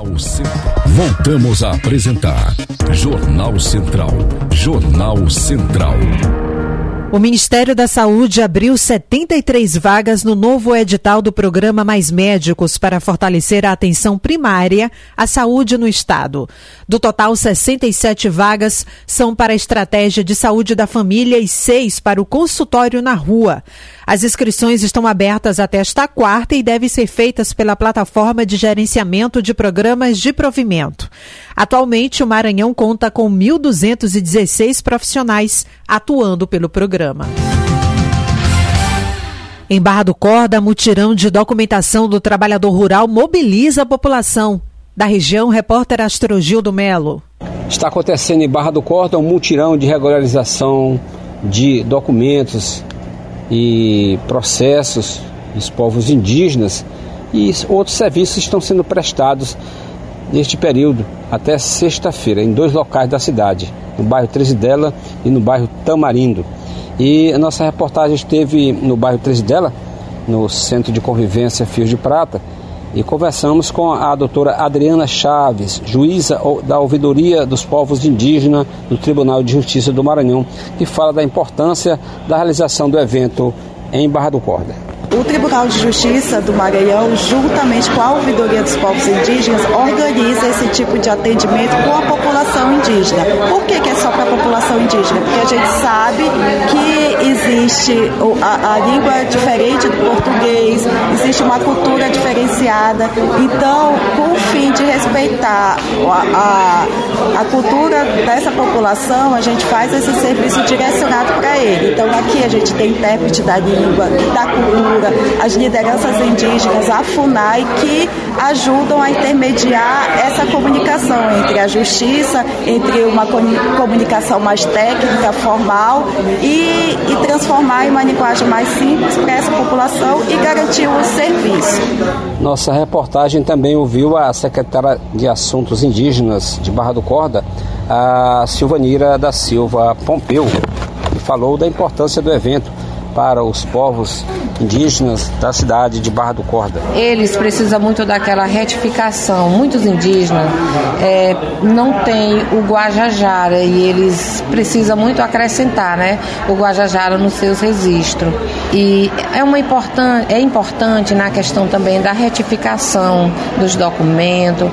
Jornal Central. Voltamos a apresentar Jornal Central. Jornal Central. O Ministério da Saúde abriu 73 vagas no novo edital do programa Mais Médicos para fortalecer a atenção primária à saúde no estado. Do total, 67 vagas são para a estratégia de saúde da família e 6 para o consultório na rua. As inscrições estão abertas até esta quarta e devem ser feitas pela plataforma de gerenciamento de programas de provimento. Atualmente, o Maranhão conta com 1.216 profissionais atuando pelo programa. Em Barra do Corda, mutirão de documentação do trabalhador rural mobiliza a população. Da região, repórter Astrogildo Melo. Está acontecendo em Barra do Corda um mutirão de regularização de documentos e processos dos povos indígenas, e outros serviços estão sendo prestados neste período até sexta-feira em 2 locais da cidade, no bairro Tresidela e no bairro Tamarindo. E a nossa reportagem esteve no bairro Tresidela, no Centro de Convivência Fios de Prata, e conversamos com a doutora Adriana Chaves, juíza da Ouvidoria dos Povos Indígenas do Tribunal de Justiça do Maranhão, que fala da importância da realização do evento em Barra do Corda. O Tribunal de Justiça do Maranhão, juntamente com a Ouvidoria dos Povos Indígenas, organiza esse tipo de atendimento com a população indígena. Por que é só para a população indígena? Porque a gente sabe que existe a língua diferente do português, existe uma cultura diferenciada. Então, com o fim de respeitar a cultura dessa população, a gente faz esse serviço direcionado para ele. Então, aqui a gente tem intérprete da língua, da cultura, as lideranças indígenas, a FUNAI, que ajudam a intermediar essa comunicação entre a justiça, entre uma comunicação mais técnica, formal, e transformar em uma linguagem mais simples para essa população e garantir o serviço. Nossa reportagem também ouviu a secretária de Assuntos Indígenas de Barra do Corda, a Silvanira da Silva Pompeu, que falou da importância do evento para os povos indígenas da cidade de Barra do Corda. Eles precisam muito daquela retificação. Muitos indígenas não têm o Guajajara e eles precisam muito acrescentar, né, o Guajajara nos seus registros. E é importante na questão também da retificação dos documentos,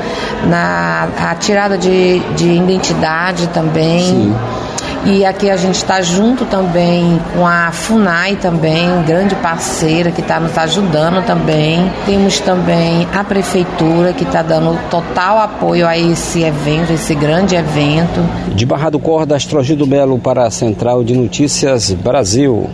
a tirada de identidade também. Sim. E aqui a gente está junto também com a FUNAI também, grande parceira que está nos ajudando também. Temos também a Prefeitura que está dando total apoio a esse evento, esse grande evento. De Barra do Corda, Astrogildo Melo para a Central de Notícias Brasil.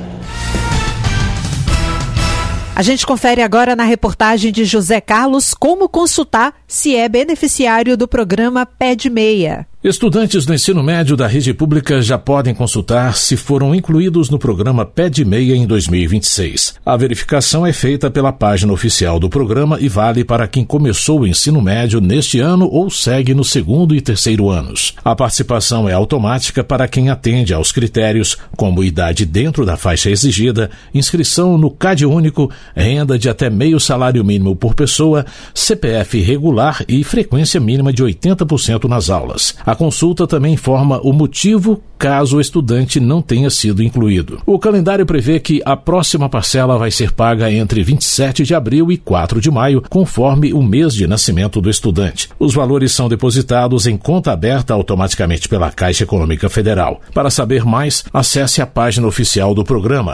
A gente confere agora na reportagem de José Carlos como consultar se é beneficiário do programa Pé de Meia. Estudantes do ensino médio da rede pública já podem consultar se foram incluídos no programa Pé de Meia em 2026. A verificação é feita pela página oficial do programa e vale para quem começou o ensino médio neste ano ou segue no 2º e 3º anos. A participação é automática para quem atende aos critérios, como idade dentro da faixa exigida, inscrição no CAD único, renda de até meio salário mínimo por pessoa, CPF regular e frequência mínima de 80% nas aulas. A consulta também informa o motivo caso o estudante não tenha sido incluído. O calendário prevê que a próxima parcela vai ser paga entre 27 de abril e 4 de maio, conforme o mês de nascimento do estudante. Os valores são depositados em conta aberta automaticamente pela Caixa Econômica Federal. Para saber mais, acesse a página oficial do programa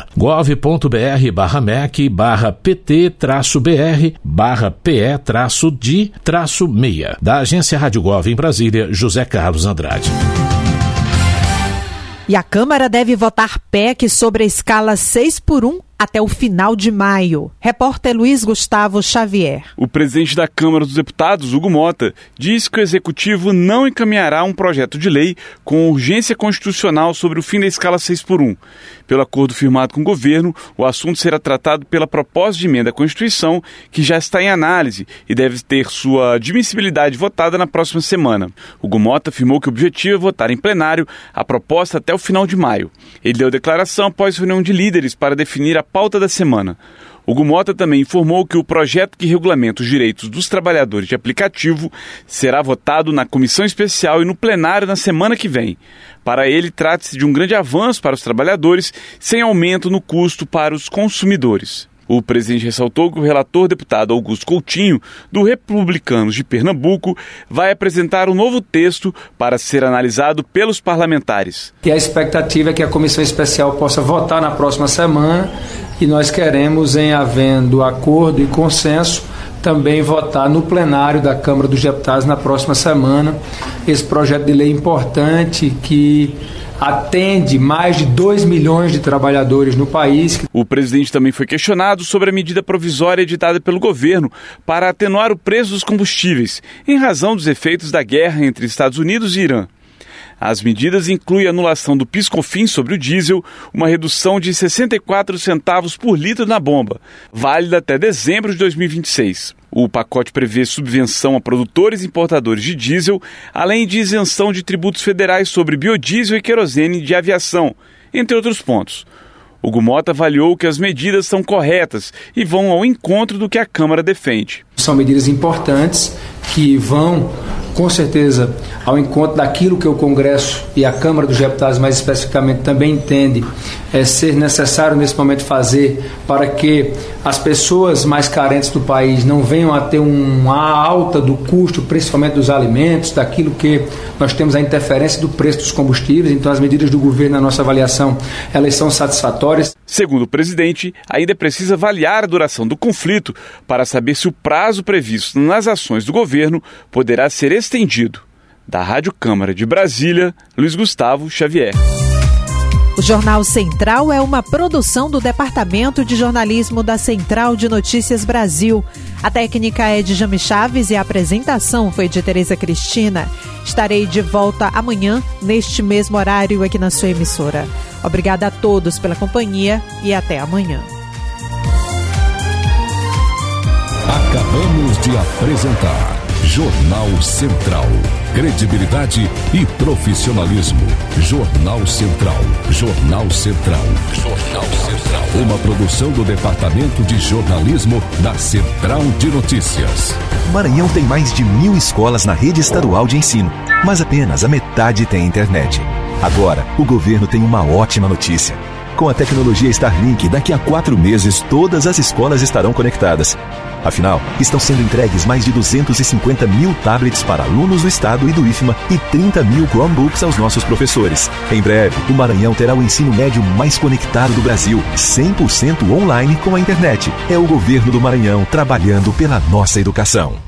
gov.br/mec/pt-br/PE-de-meia. Da agência Rádio Gov em Brasília, José Carlos Andrade. E a Câmara deve votar PEC sobre a escala 6x1 até o final de maio. Repórter Luiz Gustavo Xavier. O presidente da Câmara dos Deputados, Hugo Mota, diz que o Executivo não encaminhará um projeto de lei com urgência constitucional sobre o fim da escala 6x1. Pelo acordo firmado com o governo, o assunto será tratado pela proposta de emenda à Constituição, que já está em análise e deve ter sua admissibilidade votada na próxima semana. Hugo Mota afirmou que o objetivo é votar em plenário a proposta até o final de maio. Ele deu declaração após reunião de líderes para definir a pauta da semana. Hugo Mota também informou que o projeto que regulamenta os direitos dos trabalhadores de aplicativo será votado na comissão especial e no plenário na semana que vem. Para ele, trata-se de um grande avanço para os trabalhadores, sem aumento no custo para os consumidores. O presidente ressaltou que o relator deputado Augusto Coutinho, do Republicanos de Pernambuco, vai apresentar um novo texto para ser analisado pelos parlamentares. E a expectativa é que a comissão especial possa votar na próxima semana e nós queremos, em havendo acordo e consenso, também votar no plenário da Câmara dos Deputados na próxima semana esse projeto de lei importante que atende mais de 2 milhões de trabalhadores no país. O presidente também foi questionado sobre a medida provisória editada pelo governo para atenuar o preço dos combustíveis, em razão dos efeitos da guerra entre Estados Unidos e Irã. As medidas incluem a anulação do PIS/COFINS sobre o diesel, uma redução de 64 centavos por litro na bomba, válida até dezembro de 2026. O pacote prevê subvenção a produtores e importadores de diesel, além de isenção de tributos federais sobre biodiesel e querosene de aviação, entre outros pontos. Hugo Mota avaliou que as medidas são corretas e vão ao encontro do que a Câmara defende. São medidas importantes que vão, com certeza, ao encontro daquilo que o Congresso e a Câmara dos Deputados, mais especificamente, também entende ser necessário nesse momento fazer para que as pessoas mais carentes do país não venham a ter uma alta do custo, principalmente dos alimentos, daquilo que nós temos a interferência do preço dos combustíveis. Então, as medidas do governo, na nossa avaliação, elas são satisfatórias. Segundo o presidente, ainda precisa avaliar a duração do conflito para saber se o prazo previsto nas ações do governo poderá ser estendido. Da Rádio Câmara de Brasília, Luiz Gustavo Xavier. O Jornal Central é uma produção do Departamento de Jornalismo da Central de Notícias Brasil. A técnica é de Jame Chaves e a apresentação foi de Tereza Cristina. Estarei de volta amanhã, neste mesmo horário, aqui na sua emissora. Obrigada a todos pela companhia e até amanhã. Acabamos de apresentar Jornal Central. Credibilidade e profissionalismo. Jornal Central. Jornal Central. Jornal Central. Uma produção do Departamento de Jornalismo da Central de Notícias. Maranhão tem mais de 1.000 escolas na rede estadual de ensino, mas apenas a metade tem internet. Agora, o governo tem uma ótima notícia. Com a tecnologia Starlink, daqui a 4 meses, todas as escolas estarão conectadas. Afinal, estão sendo entregues mais de 250 mil tablets para alunos do estado e do IFMA e 30 mil Chromebooks aos nossos professores. Em breve, o Maranhão terá o ensino médio mais conectado do Brasil, 100% online com a internet. É o governo do Maranhão trabalhando pela nossa educação.